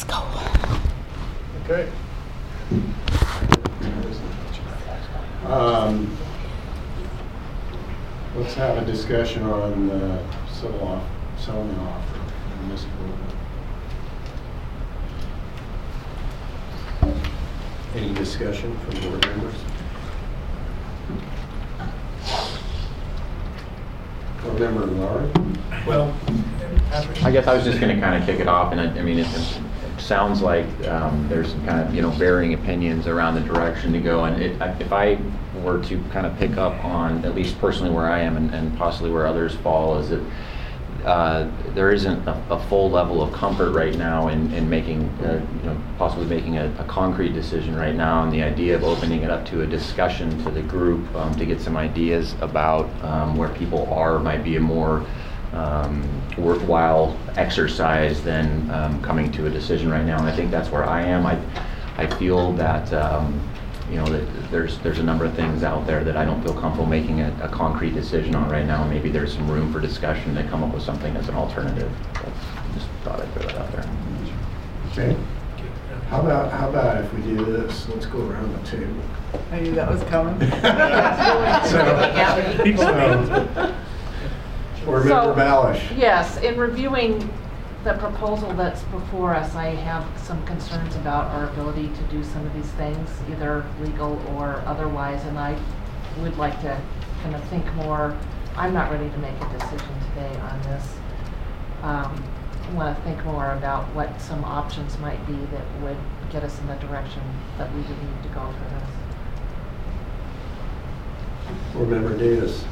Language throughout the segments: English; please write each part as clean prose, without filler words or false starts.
Let's go. Okay. Let's have a discussion on selling offer in this board. Any discussion from board members? Board member Laurie? Well, I guess I was just going to kind of kick it off, and I mean, it sounds like there's some kind of varying opinions around the direction to go. And if I were to kind of pick up on at least personally where I am and possibly where others fall, is that there isn't a full level of comfort right now in making possibly making a concrete decision right now, and the idea of opening it up to a discussion to the group to get some ideas about where people are might be a more worthwhile exercise than coming to a decision right now. And I think that's where I am. I feel that that there's a number of things out there that I don't feel comfortable making a concrete decision on right now. Maybe there's some room for discussion to come up with something as an alternative. Just thought I'd throw that out there. Okay. How about if we do this? Let's go around the table. I knew that was coming. Board Member Balish. Yes, in reviewing the proposal that's before us, I have some concerns about our ability to do some of these things, either legal or otherwise, and I would like to kind of think more. I'm not ready to make a decision today on this. I want to think more about what some options might be that would get us in the direction that we would need to go for this. Board Member Davis.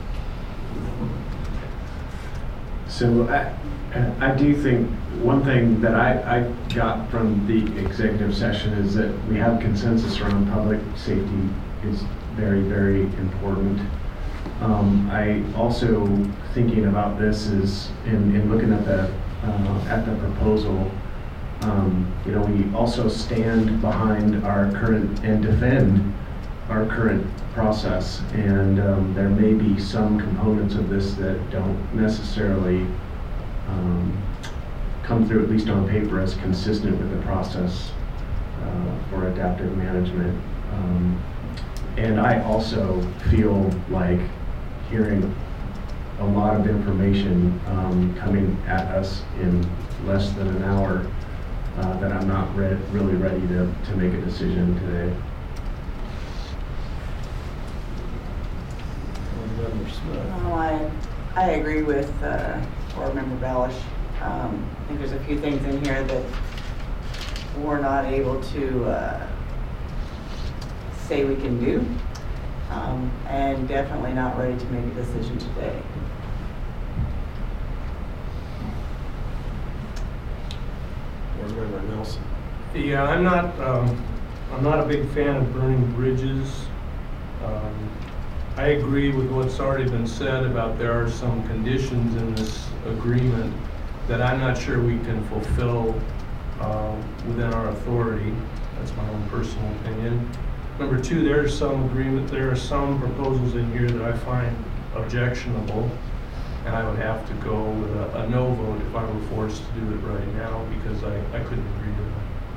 so I do think one thing that I got from the executive session is that we have consensus around public safety is very, very important. I also, thinking about this, is in looking at the proposal, we also stand behind our current and defend our current process, and there may be some components of this that don't necessarily come through, at least on paper, as consistent with the process for adaptive management. And I also feel like hearing a lot of information coming at us in less than an hour that I'm not really ready to make a decision today. I agree with Board Member Balish. I think there's a few things in here that we're not able to say we can do, and definitely not ready to make a decision today. Board Member Nelson. Yeah, I'm not a big fan of burning bridges. I agree with what's already been said about there are some conditions in this agreement that I'm not sure we can fulfill within our authority. That's my own personal opinion. Number two, there are some proposals in here that I find objectionable, and I would have to go with a no vote if I were forced to do it right now, because I couldn't agree to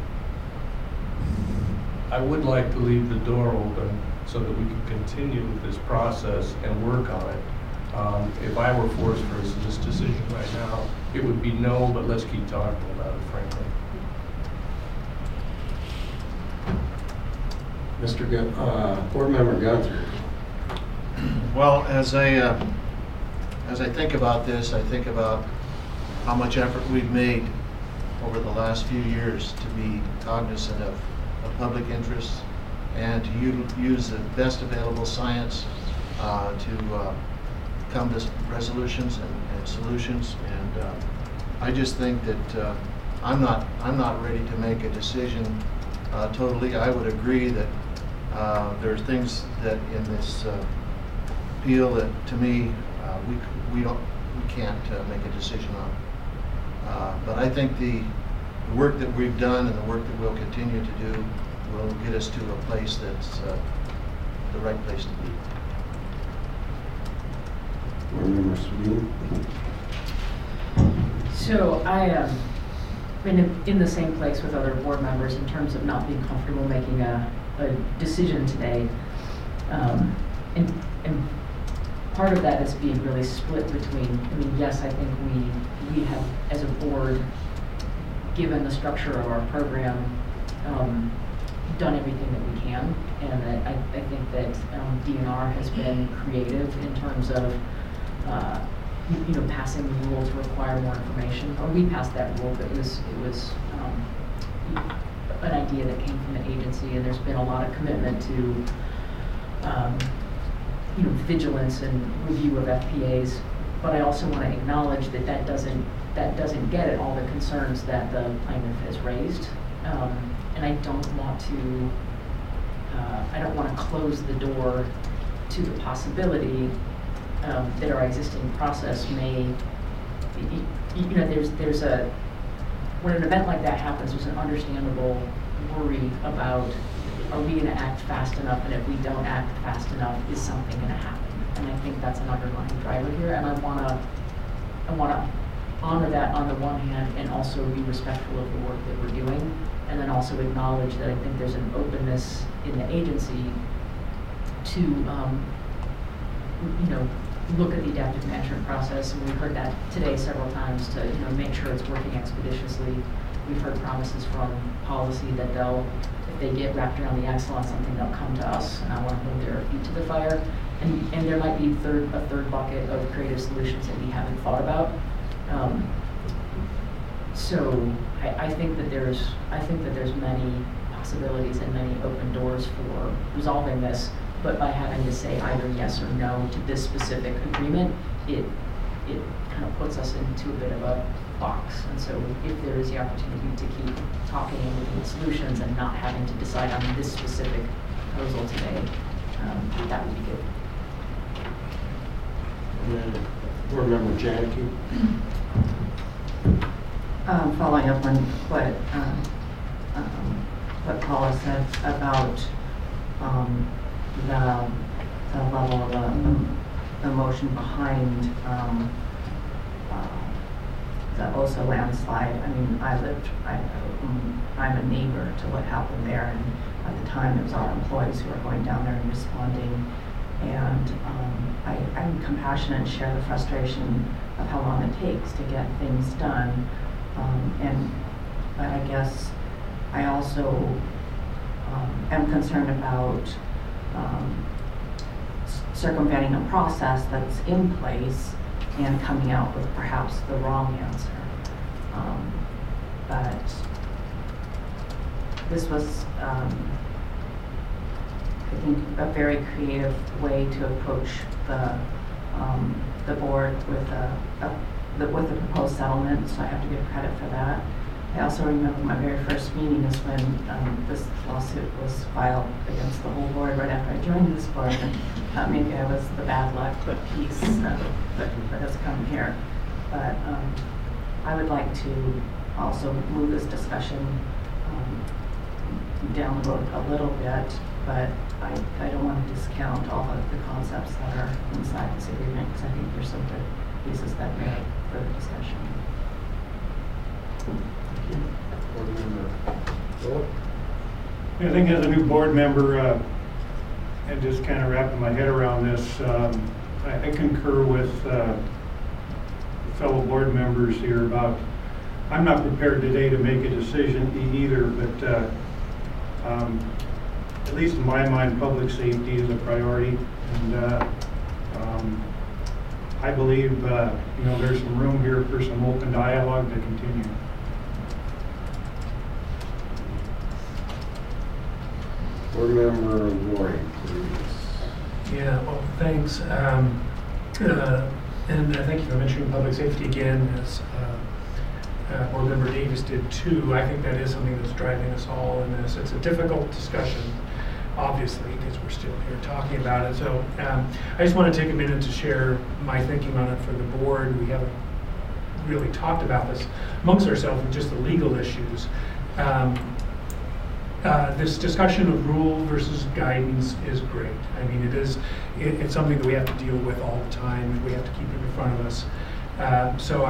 that. I would like to leave the door open so that we can continue with this process and work on it. If I were forced for this decision right now, it would be no, but let's keep talking about it, frankly. Board Member Gunther. Well, as I think about this, I think about how much effort we've made over the last few years to be cognizant of public interests and to use the best available science to come to resolutions and solutions. And I just think that I'm not ready to make a decision totally. I would agree that there are things that in this appeal that, to me, we can't make a decision on. But I think the work that we've done and the work that we'll continue to do will get us to a place that's the right place to be. Board Member Sweeney. So been in the same place with other board members in terms of not being comfortable making a decision today. And part of that is being really split between, I mean, yes, I think we have, as a board, given the structure of our program, done everything that we can, and that I think that DNR has been creative in terms of passing the rule to require more information. Or we passed that rule, but it was an idea that came from the agency, and there's been a lot of commitment to vigilance and review of FPAs. But I also want to acknowledge that that doesn't get at all the concerns that the plaintiff has raised. And I don't want to close the door to the possibility that our existing process may, when an event like that happens, there's an understandable worry about, are we going to act fast enough, and if we don't act fast enough, is something going to happen? And I think that's an underlying driver here, and I want to honor that on the one hand, and also be respectful of the work that we're doing, and then also acknowledge that I think there's an openness in the agency to, look at the adaptive management process, and we heard that today several times to, make sure it's working expeditiously. We've heard promises from policy that if they get wrapped around the axle on something, they'll come to us, and I want to hold their feet to the fire. And there might be a third bucket of creative solutions that we haven't thought about. So I think that there's many possibilities and many open doors for resolving this. But by having to say either yes or no to this specific agreement, it kind of puts us into a bit of a box. And so if there is the opportunity to keep talking and looking at solutions and not having to decide on this specific proposal today, that would be good. And then Board Member Janicki. Following up on what Paula said about the level of emotion behind the Osa landslide. I mean, I'm a neighbor to what happened there, and at the time it was our employees who were going down there and responding. And I'm compassionate and share the frustration of how long it takes to get things done. But I guess I also am concerned about circumventing a process that's in place and coming out with perhaps the wrong answer. But this was, I think, a very creative way to approach the board with the proposed settlement, so I have to give credit for that. I also remember my very first meeting is when this lawsuit was filed against the whole board right after I joined this board, and maybe I was the bad luck piece that has come here. But I would like to also move this discussion down the road a little bit, but I don't want to discount all of the concepts that are inside this agreement, because I think there's some good pieces that merit further discussion. Board Member Philip. I think as a new board member, and just kind of wrapping my head around this, I concur with fellow board members here about, I'm not prepared today to make a decision either, but at least in my mind, public safety is a priority, and I believe there's some room here for some open dialogue to continue. Board Member Roy, please. Yeah, well, thanks. And thank you for mentioning public safety again, as Board Member Davis did too. I think that is something that's driving us all in this. It's a difficult discussion, obviously, because we're still here talking about it. So I just want to take a minute to share my thinking on it for the board. We haven't really talked about this amongst ourselves with just the legal issues. This discussion of rule versus guidance is great. I mean, it's something that we have to deal with all the time, and we have to keep it in front of us. So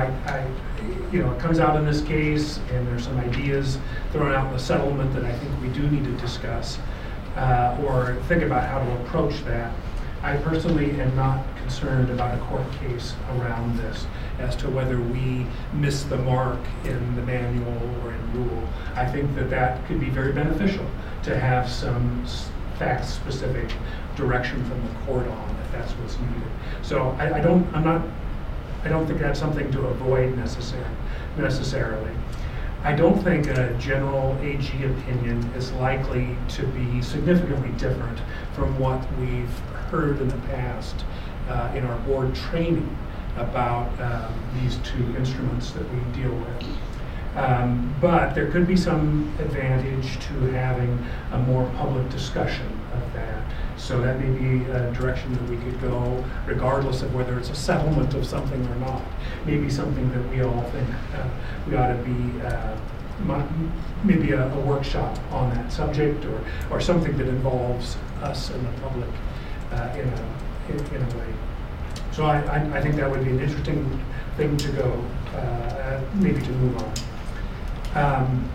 it comes out in this case, and there's some ideas thrown out in the settlement that I think we do need to discuss or think about how to approach that. I personally am not concerned about a court case around this as to whether we miss the mark in the manual or in rule. I think that could be very beneficial to have some fact-specific direction from the court on if that's what's needed. So I don't think that's something to avoid necessarily. I don't think a general AG opinion is likely to be significantly different from what we've heard in the past in our board training about these two instruments that we deal with. But there could be some advantage to having a more public discussion of that. So that may be a direction that we could go, regardless of whether it's a settlement of something or not. Maybe something that we all think we ought to be, maybe a workshop on that subject, or something that involves us and the public in a way. So I think that would be an interesting thing to go, maybe to move on.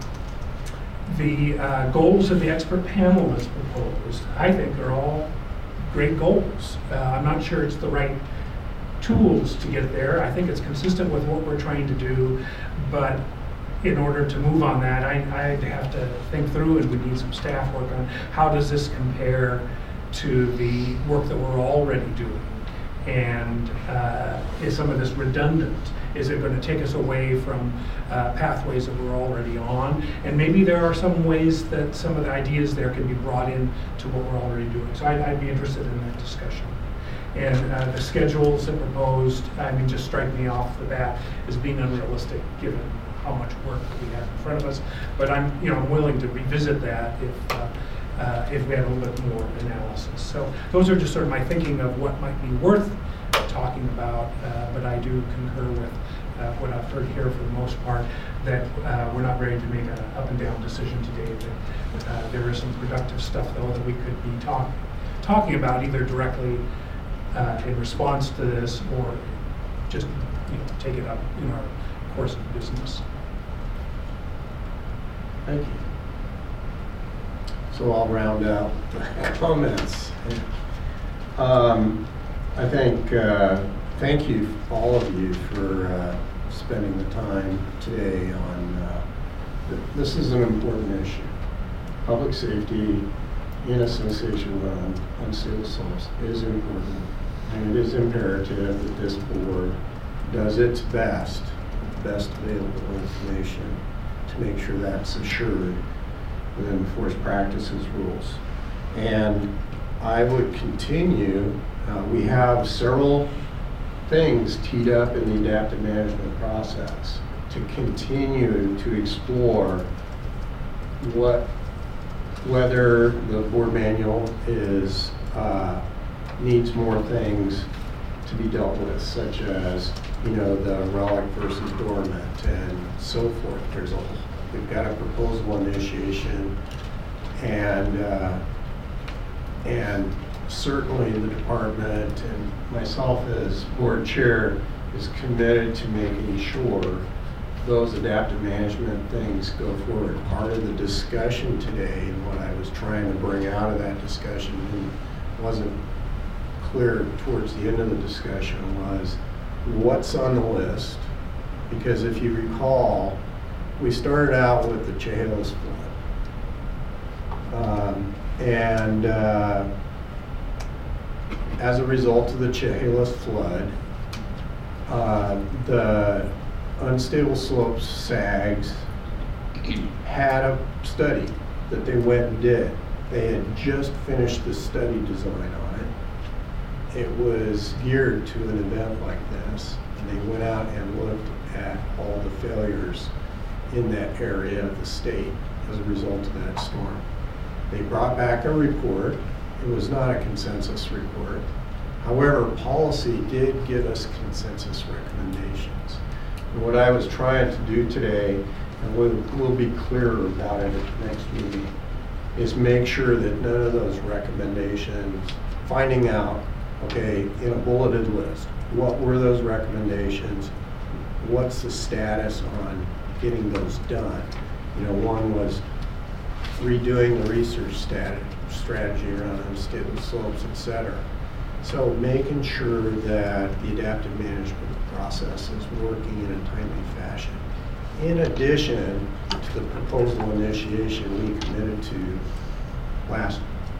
The goals of the expert panel that's proposed, I think, are all great goals. I'm not sure it's the right tools to get there. I think it's consistent with what we're trying to do, but in order to move on that, I'd have to think through, and we need some staff work on how does this compare to the work that we're already doing. And is some of this redundant? Is it going to take us away from pathways that we're already on? And maybe there are some ways that some of the ideas there can be brought in to what we're already doing. So I'd be interested in that discussion. And the schedules that proposed, just strike me off the bat as being unrealistic given how much work we have in front of us. But I'm willing to revisit that if we had a little bit more analysis. So those are just sort of my thinking of what might be worth talking about, but I do concur with what I've heard here for the most part, that we're not ready to make an up and down decision today. That there is some productive stuff though that we could be talking about either directly in response to this, or just take it up in our course of business. Thank you. So I'll round out the comments. I think, thank you, all of you, for spending the time today on, this is an important issue. Public safety in association with unstable slopes is important, and it is imperative that this board does its best available information to make sure that's assured within forest practices rules. And I would continue, we have several things teed up in the adaptive management process to continue to explore whether the board manual is needs more things to be dealt with, such as the relic versus dormant and so forth. We've got a proposal initiation, and certainly the department and myself as board chair is committed to making sure those adaptive management things go forward. Part of the discussion today, and what I was trying to bring out of that discussion and wasn't clear towards the end of the discussion, was what's on the list. Because if you recall, we started out with the Chehalis flood. As a result of the Chehalis flood, the unstable slopes SAGs had a study that they went and did. They had just finished the study design on it. It was geared to an event like this. And they went out and looked at all the failures in that area of the state as a result of that storm. They brought back a report. It was not a consensus report. However, policy did give us consensus recommendations. And what I was trying to do today, and we'll be clearer about it at the next meeting, is make sure that none of those recommendations, finding out, okay, in a bulleted list, what were those recommendations, what's the status on getting those done? You know, one was redoing the research strategy around unstable slopes, et cetera. So making sure that the adaptive management process is working in a timely fashion. In addition to the proposal initiation we committed to last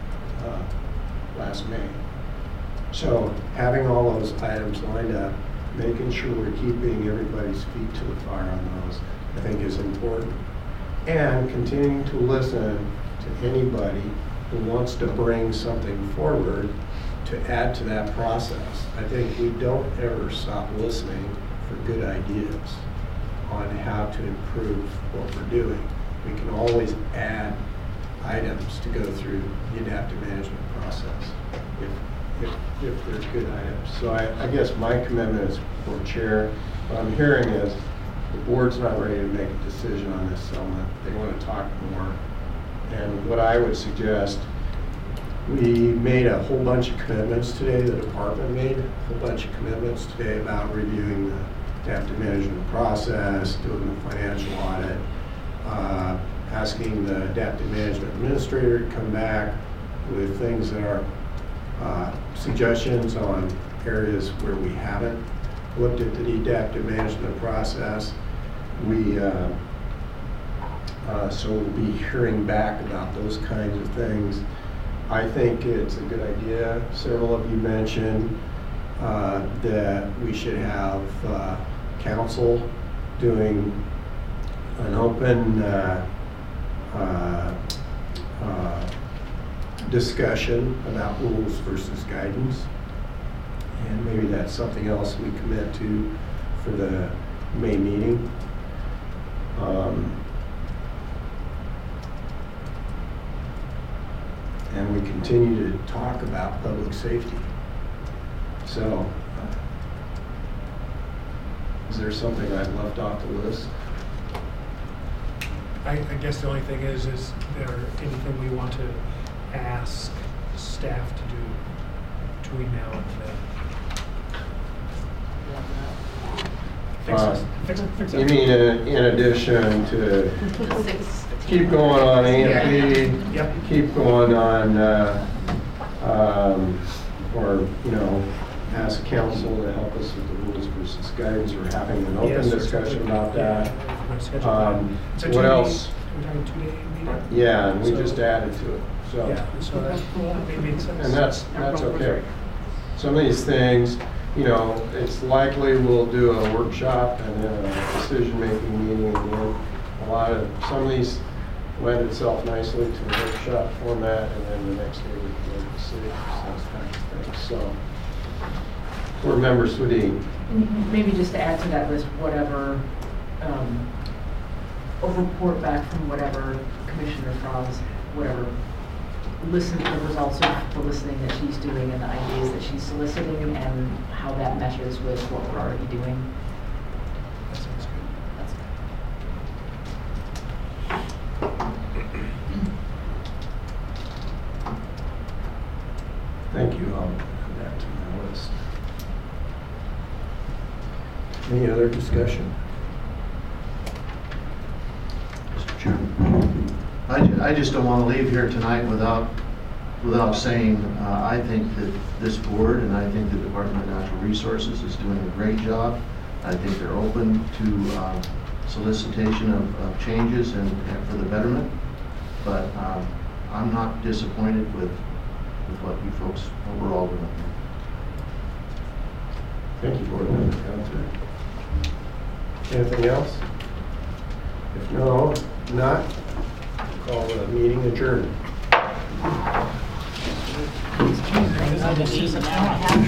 May. So having all those items lined up, making sure we're keeping everybody's feet to the fire on those, I think is important. And continuing to listen to anybody who wants to bring something forward to add to that process. I think we don't ever stop listening for good ideas on how to improve what we're doing. We can always add items to go through the adaptive management process if they're good items. So I guess my commitment as board chair, what I'm hearing is the board's not ready to make a decision on this settlement. They want to talk more. And what I would suggest, we made a whole bunch of commitments today, the department made a whole bunch of commitments today about reviewing the adaptive management process, doing the financial audit, asking the adaptive management administrator to come back with things that are suggestions on areas where we haven't looked at the adaptive management process. So we'll be hearing back about those kinds of things. I think it's a good idea. Several of you mentioned that we should have council doing an open discussion about rules versus guidance. And maybe that's something else we commit to for the May meeting. And we continue to talk about public safety. So, is there something I've left off the list? I guess the only thing is there anything we want to ask staff to do between now and then? Fix it. You mean in addition to keep going on A&P, Yep. keep going on, or, you know, ask council to help us with the rules versus guidance, or having an open Yes, discussion about that. So What else? We're talking 2-day meeting? Yeah, and we So- just added to it, so. Yeah, so that made sense. And that's okay. Some of these things, you know, it's likely we'll do a workshop and then a decision-making meeting again. Some of these lend itself nicely to a workshop format, and then the next day we can make decisions, those kinds of things. So, board member Swedien. Maybe just to add to that list, whatever, a report back from whatever Commissioner Franz, whatever, listen to the results of the listening that she's doing and the ideas that she's soliciting and how that meshes with what we're already doing. That sounds good. That's Thank you. I'll add that to my list. Any other discussion? Mr. Chairman. I just don't want to leave here tonight without saying I think that this board and I think the Department of Natural Resources is doing a great job. I think they're open to solicitation of changes and for the betterment. But I'm not disappointed with what you folks, what we're all doing. Thank you, board member Counselor. Anything else? If no, not, call the meeting adjourned.